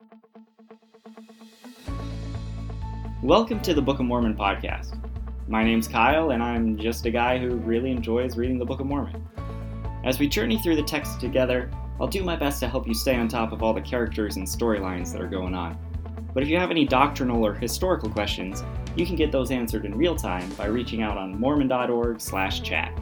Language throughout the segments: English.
Welcome to the Book of Mormon podcast. My name's Kyle, and I'm just a guy who really enjoys reading the Book of Mormon. As we journey through the text together, I'll do my best to help you stay on top of all the characters and storylines that are going on. But if you have any doctrinal or historical questions, you can get those answered in real time by reaching out on mormon.org/chat.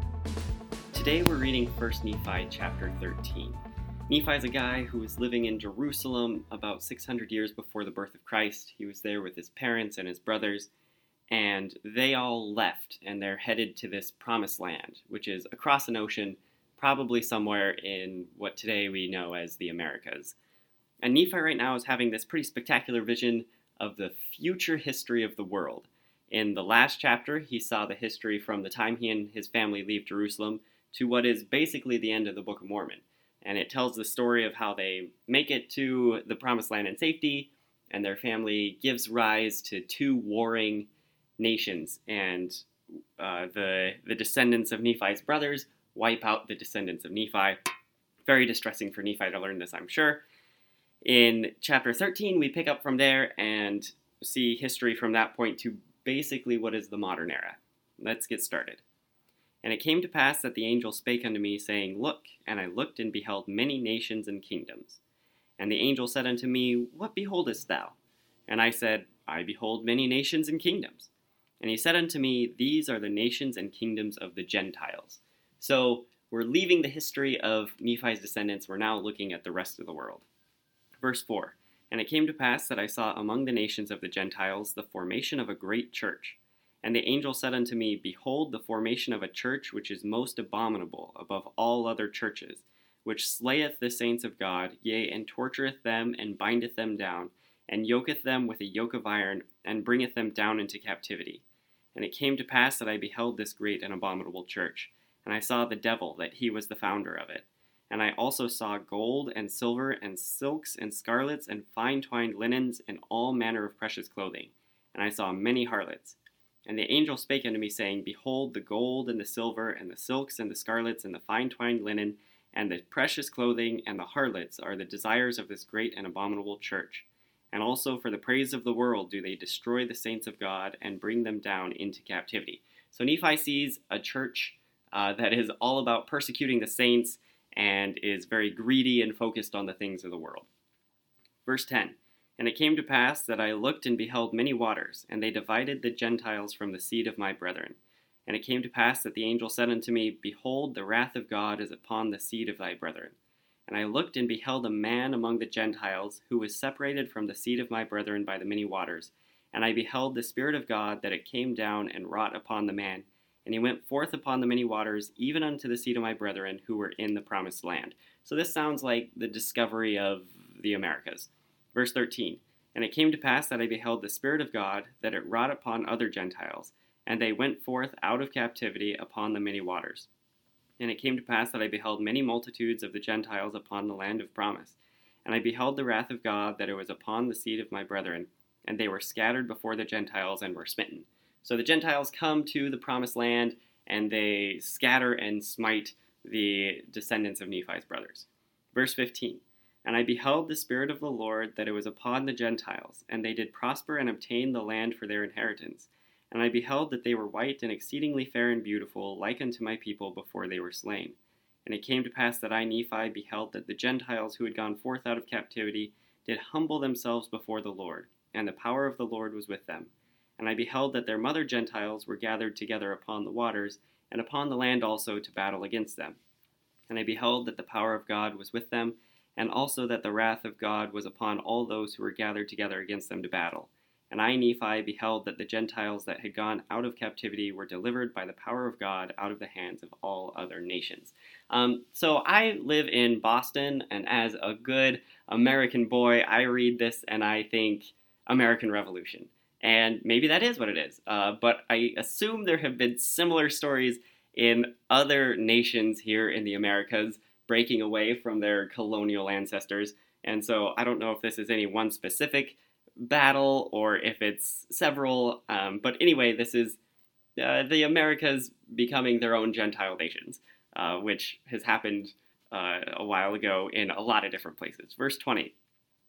Today we're reading 1 Nephi chapter 13. Nephi's a guy who was living in Jerusalem about 600 years before the birth of Christ. He was there with his parents and his brothers, and they all left, and they're headed to this promised land, which is across an ocean, probably somewhere in what today we know as the Americas. And Nephi right now is having this pretty spectacular vision of the future history of the world. In the last chapter, he saw the history from the time he and his family leave Jerusalem to what is basically the end of the Book of Mormon. And it tells the story of how they make it to the promised land in safety, and their family gives rise to two warring nations, and the descendants of Nephi's brothers wipe out the descendants of Nephi. Very distressing for Nephi to learn this, I'm sure. In chapter 13, we pick up from there and see history from that point to basically what is the modern era. Let's get started. And it came to pass that the angel spake unto me, saying, Look, and I looked and beheld many nations and kingdoms. And the angel said unto me, What beholdest thou? And I said, I behold many nations and kingdoms. And he said unto me, These are the nations and kingdoms of the Gentiles. So we're leaving the history of Nephi's descendants. We're now looking at the rest of the world. Verse 4, And it came to pass that I saw among the nations of the Gentiles the formation of a great church. And the angel said unto me, Behold, the formation of a church which is most abominable above all other churches, which slayeth the saints of God, yea, and tortureth them, and bindeth them down, and yoketh them with a yoke of iron, and bringeth them down into captivity. And it came to pass that I beheld this great and abominable church, and I saw the devil, that he was the founder of it. And I also saw gold, and silver, and silks, and scarlets, and fine twined linens, and all manner of precious clothing. And I saw many harlots. And the angel spake unto me, saying, Behold, the gold, and the silver, and the silks, and the scarlets, and the fine twined linen, and the precious clothing, and the harlots are the desires of this great and abominable church. And also for the praise of the world do they destroy the saints of God, and bring them down into captivity. So Nephi sees a church that is all about persecuting the saints, and is very greedy and focused on the things of the world. Verse 10, And it came to pass that I looked and beheld many waters, and they divided the Gentiles from the seed of my brethren. And it came to pass that the angel said unto me, Behold, the wrath of God is upon the seed of thy brethren. And I looked and beheld a man among the Gentiles, who was separated from the seed of my brethren by the many waters. And I beheld the Spirit of God, that it came down and wrought upon the man. And he went forth upon the many waters, even unto the seed of my brethren, who were in the promised land. So this sounds like the discovery of the Americas. Verse 13, And it came to pass that I beheld the Spirit of God, that it wrought upon other Gentiles, and they went forth out of captivity upon the many waters. And it came to pass that I beheld many multitudes of the Gentiles upon the land of promise. And I beheld the wrath of God, that it was upon the seed of my brethren, and they were scattered before the Gentiles, and were smitten. So the Gentiles come to the promised land, and they scatter and smite the descendants of Nephi's brothers. Verse 15, And I beheld the Spirit of the Lord, that it was upon the Gentiles, and they did prosper and obtain the land for their inheritance. And I beheld that they were white and exceedingly fair and beautiful, like unto my people before they were slain. And it came to pass that I, Nephi, beheld that the Gentiles who had gone forth out of captivity did humble themselves before the Lord, and the power of the Lord was with them. And I beheld that their mother Gentiles were gathered together upon the waters, and upon the land also to battle against them. And I beheld that the power of God was with them, and also that the wrath of God was upon all those who were gathered together against them to battle. And I, Nephi, beheld that the Gentiles that had gone out of captivity were delivered by the power of God out of the hands of all other nations. So I live in Boston, and as a good American boy, I read this and I think American Revolution. And maybe that is what it is. But I assume there have been similar stories in other nations here in the Americas breaking away from their colonial ancestors. And so I don't know if this is any one specific battle or if it's several. But anyway, this is the Americas becoming their own Gentile nations, which has happened a while ago in a lot of different places. Verse 20.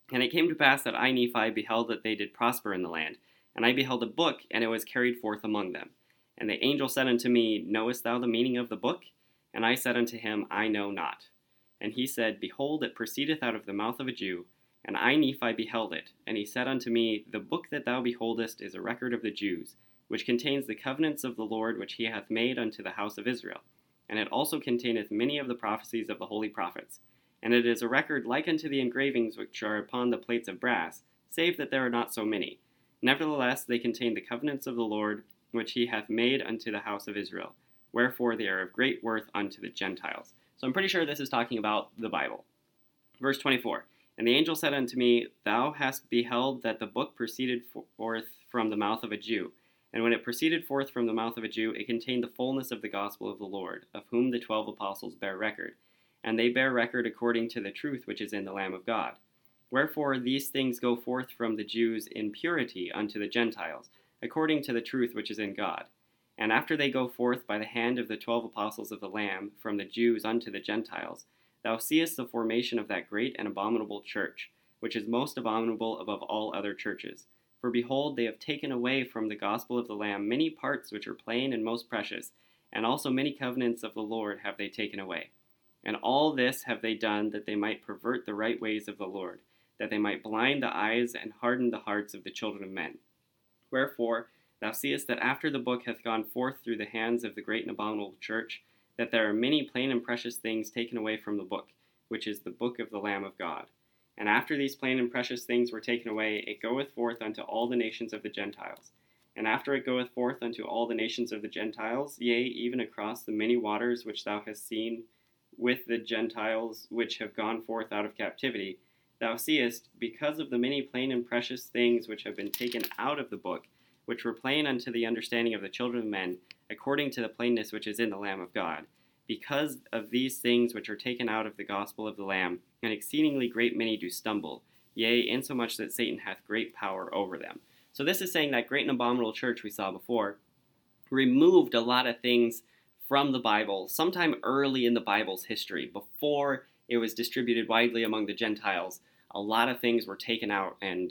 And it came to pass that I, Nephi, beheld that they did prosper in the land. And I beheld a book, and it was carried forth among them. And the angel said unto me, Knowest thou the meaning of the book? And I said unto him, I know not. And he said, Behold, it proceedeth out of the mouth of a Jew. And I, Nephi, beheld it. And he said unto me, The book that thou beholdest is a record of the Jews, which contains the covenants of the Lord which he hath made unto the house of Israel. And it also containeth many of the prophecies of the holy prophets. And it is a record like unto the engravings which are upon the plates of brass, save that there are not so many. Nevertheless, they contain the covenants of the Lord, which he hath made unto the house of Israel. Wherefore they are of great worth unto the Gentiles. So I'm pretty sure this is talking about the Bible. Verse 24, And the angel said unto me, Thou hast beheld that the book proceeded forth from the mouth of a Jew. And when it proceeded forth from the mouth of a Jew, it contained the fullness of the gospel of the Lord, of whom the 12 apostles bear record. And they bear record according to the truth which is in the Lamb of God. Wherefore these things go forth from the Jews in purity unto the Gentiles, according to the truth which is in God. And after they go forth by the hand of the 12 apostles of the Lamb from the Jews unto the Gentiles, thou seest the formation of that great and abominable church, which is most abominable above all other churches. For behold, they have taken away from the gospel of the Lamb many parts which are plain and most precious, and also many covenants of the Lord have they taken away. And all this have they done that they might pervert the right ways of the Lord, that they might blind the eyes and harden the hearts of the children of men. Wherefore thou seest that after the book hath gone forth through the hands of the great and abominable church, that there are many plain and precious things taken away from the book, which is the book of the Lamb of God. And after these plain and precious things were taken away, it goeth forth unto all the nations of the Gentiles. And after it goeth forth unto all the nations of the Gentiles, yea, even across the many waters which thou hast seen, with the Gentiles which have gone forth out of captivity, thou seest, because of the many plain and precious things which have been taken out of the book, which were plain unto the understanding of the children of men, according to the plainness which is in the Lamb of God, because of these things which are taken out of the gospel of the Lamb, an exceedingly great many do stumble, yea, insomuch that Satan hath great power over them. So this is saying that great and abominable church we saw before removed a lot of things from the Bible sometime early in the Bible's history, before it was distributed widely among the Gentiles. A lot of things were taken out, and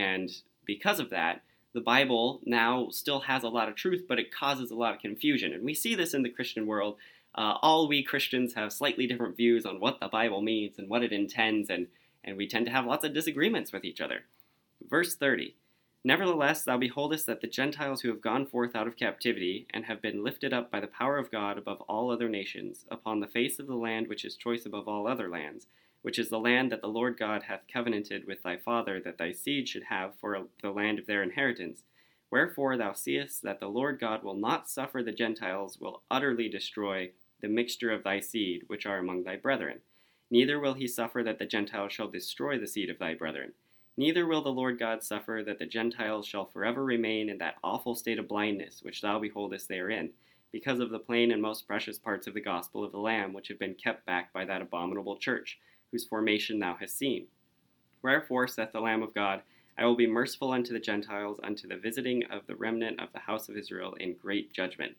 because of that, the Bible now still has a lot of truth, but it causes a lot of confusion. And we see this in the Christian world. All we Christians have slightly different views on what the Bible means and what it intends, and we tend to have lots of disagreements with each other. Verse 30, Nevertheless, thou beholdest that the Gentiles who have gone forth out of captivity, and have been lifted up by the power of God above all other nations, upon the face of the land which is choice above all other lands, which is the land that the Lord God hath covenanted with thy father, that thy seed should have for the land of their inheritance. Wherefore thou seest that the Lord God will not suffer the Gentiles will utterly destroy the mixture of thy seed, which are among thy brethren. Neither will he suffer that the Gentiles shall destroy the seed of thy brethren. Neither will the Lord God suffer that the Gentiles shall forever remain in that awful state of blindness which thou beholdest they are in, because of the plain and most precious parts of the gospel of the Lamb, which have been kept back by that abominable church, whose formation thou hast seen. Wherefore, saith the Lamb of God, I will be merciful unto the Gentiles, unto the visiting of the remnant of the house of Israel in great judgment.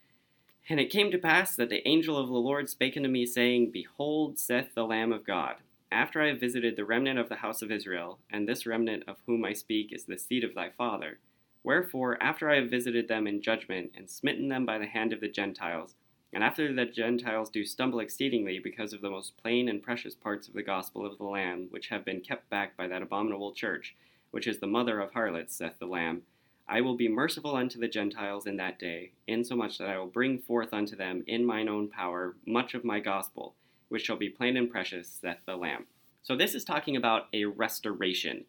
And it came to pass that the angel of the Lord spake unto me, saying, Behold, saith the Lamb of God, after I have visited the remnant of the house of Israel, and this remnant of whom I speak is the seed of thy father, wherefore, after I have visited them in judgment, and smitten them by the hand of the Gentiles, and after the Gentiles do stumble exceedingly because of the most plain and precious parts of the gospel of the Lamb, which have been kept back by that abominable church, which is the mother of harlots, saith the Lamb, I will be merciful unto the Gentiles in that day, insomuch that I will bring forth unto them in mine own power much of my gospel, which shall be plain and precious, saith the Lamb. So this is talking about a restoration.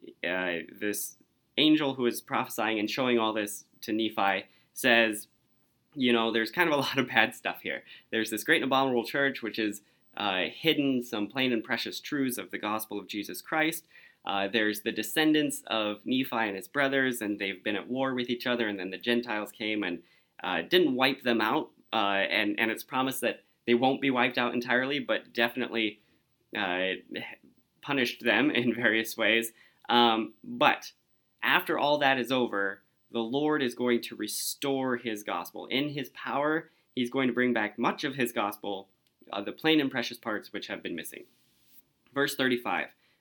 This angel who is prophesying and showing all this to Nephi says, there's kind of a lot of bad stuff here. There's this great and abominable church which has hidden some plain and precious truths of the gospel of Jesus Christ. There's the descendants of Nephi and his brothers, and they've been at war with each other, and then the Gentiles came and didn't wipe them out, and it's promised that they won't be wiped out entirely, but definitely punished them in various ways. But after all that is over, the Lord is going to restore his gospel. In his power, he's going to bring back much of his gospel, the plain and precious parts which have been missing. Verse 35,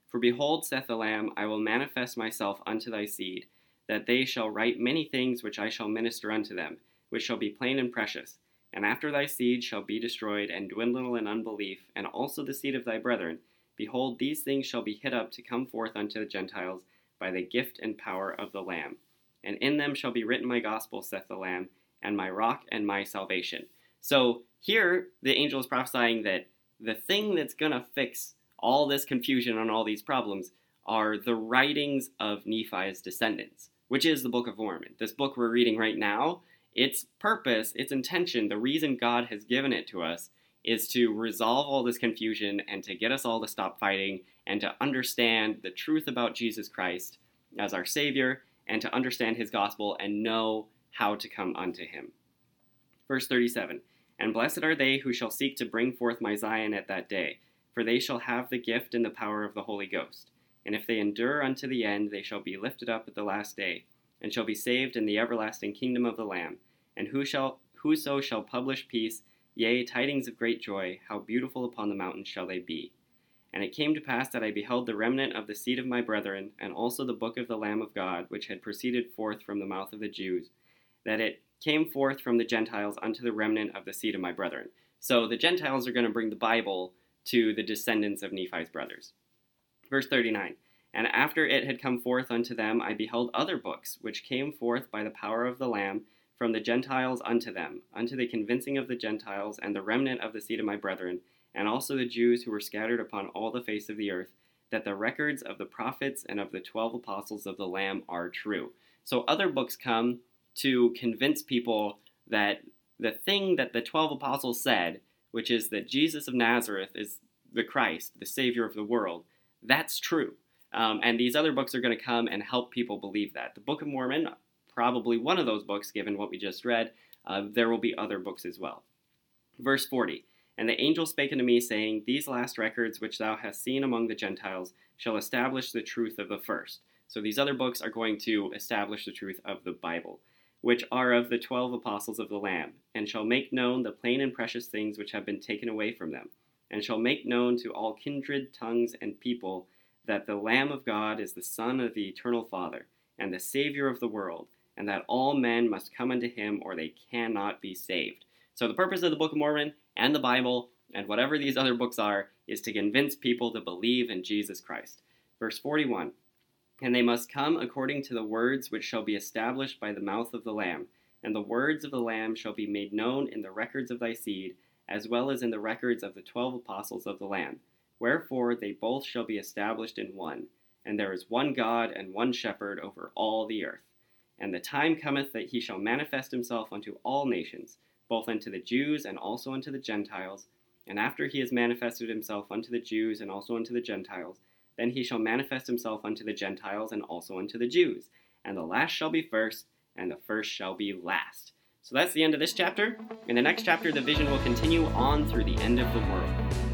For behold, saith the Lamb, I will manifest myself unto thy seed, that they shall write many things which I shall minister unto them, which shall be plain and precious. And after thy seed shall be destroyed, and dwindle in unbelief, and also the seed of thy brethren, behold, these things shall be hid up to come forth unto the Gentiles by the gift and power of the Lamb. And in them shall be written my gospel, saith the Lamb, and my rock and my salvation. So here the angel is prophesying that the thing that's going to fix all this confusion and all these problems are the writings of Nephi's descendants, which is the Book of Mormon. This book we're reading right now, its purpose, its intention, the reason God has given it to us is to resolve all this confusion and to get us all to stop fighting and to understand the truth about Jesus Christ as our Savior and to understand his gospel and know how to come unto him. Verse 37, And blessed are they who shall seek to bring forth my Zion at that day, for they shall have the gift and the power of the Holy Ghost. And if they endure unto the end, they shall be lifted up at the last day, and shall be saved in the everlasting kingdom of the Lamb. And whoso shall publish peace, yea, tidings of great joy, how beautiful upon the mountains shall they be. And it came to pass that I beheld the remnant of the seed of my brethren, and also the book of the Lamb of God, which had proceeded forth from the mouth of the Jews, that it came forth from the Gentiles unto the remnant of the seed of my brethren. So the Gentiles are going to bring the Bible to the descendants of Nephi's brothers. Verse 39, And after it had come forth unto them, I beheld other books, which came forth by the power of the Lamb, from the Gentiles unto them, unto the convincing of the Gentiles and the remnant of the seed of my brethren, and also the Jews who were scattered upon all the face of the earth, that the records of the prophets and of the 12 apostles of the Lamb are true. So other books come to convince people that the thing that the 12 apostles said, which is that Jesus of Nazareth is the Christ, the Savior of the world, that's true. And these other books are going to come and help people believe that. The Book of Mormon, probably one of those books, given what we just read. There will be other books as well. Verse 40, And the angel spake unto me, saying, These last records which thou hast seen among the Gentiles shall establish the truth of the first. So these other books are going to establish the truth of the Bible, which are of the 12 apostles of the Lamb, and shall make known the plain and precious things which have been taken away from them, and shall make known to all kindred, tongues, and people that the Lamb of God is the Son of the eternal Father, and the Savior of the world, and that all men must come unto him, or they cannot be saved. So the purpose of the Book of Mormon and the Bible, and whatever these other books are, is to convince people to believe in Jesus Christ. Verse 41, And they must come according to the words which shall be established by the mouth of the Lamb, and the words of the Lamb shall be made known in the records of thy seed, as well as in the records of the 12 apostles of the Lamb. Wherefore they both shall be established in one, and there is one God and one shepherd over all the earth. And the time cometh that he shall manifest himself unto all nations, both unto the Jews and also unto the Gentiles. And after he has manifested himself unto the Jews and also unto the Gentiles, then he shall manifest himself unto the Gentiles and also unto the Jews. And the last shall be first, and the first shall be last. So that's the end of this chapter. In the next chapter, the vision will continue on through the end of the world.